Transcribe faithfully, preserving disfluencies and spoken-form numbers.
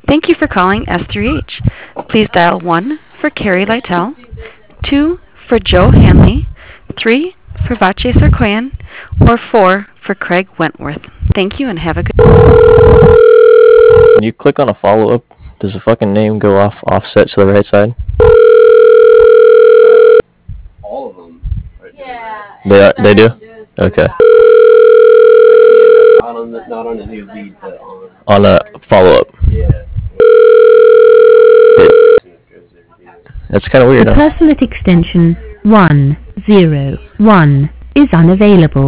Thank you for calling S three H. Please dial one for Carrie Lytell, two for Joe Hanley, three for Vache Sarkoyan, or four for Craig Wentworth. Thank you and have a good When you click on a follow-up, does the fucking name go off offset to the right side? All of them. Right Yeah. They are, they do? Okay. Not on the, not on a new lead, but on. On a follow-up. Yeah. That's kind of weird, The huh? person at extension one zero one is unavailable.